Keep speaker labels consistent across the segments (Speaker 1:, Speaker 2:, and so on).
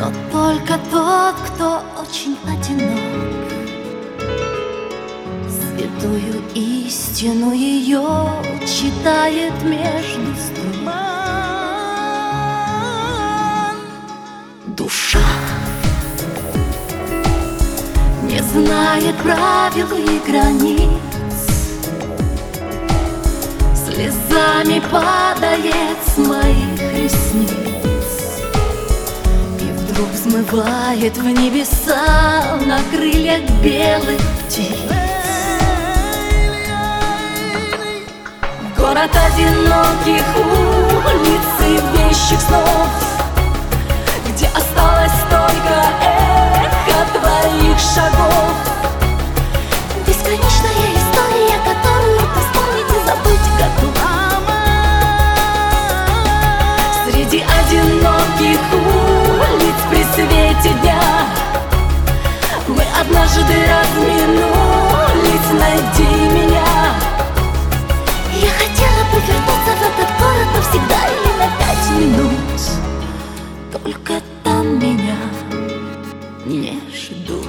Speaker 1: но только тот, кто очень одинок. Святую истину ее читает между строк. Душа не знает правил и границ, слезами падает с моих ресниц и вдруг взмывает в небеса на крыльях белых птиц. Город одиноких улиц и вещих снов, где осталось только эхо твоих шагов. Бесконечная история, которую ты вспомнить и забыть готов. Среди одиноких улиц при свете дня мы однажды разминулись, найди меня. Я хотела бы вернуться в этот город навсегда или на 5 минут, только там меня не ждут.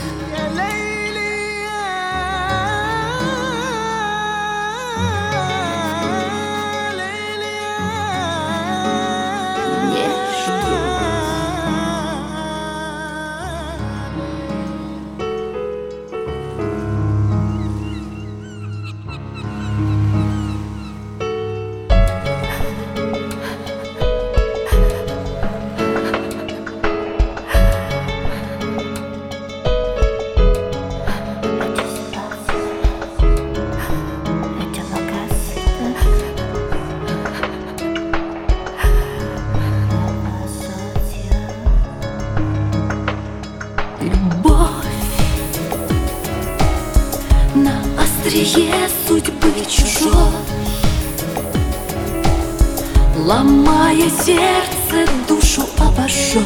Speaker 1: На острие судьбы чужой, ломая сердце, душу обожжет.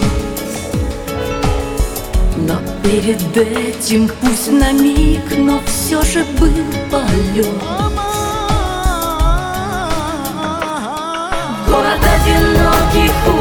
Speaker 1: Но перед этим пусть на миг, но все же был полет. Город одиноких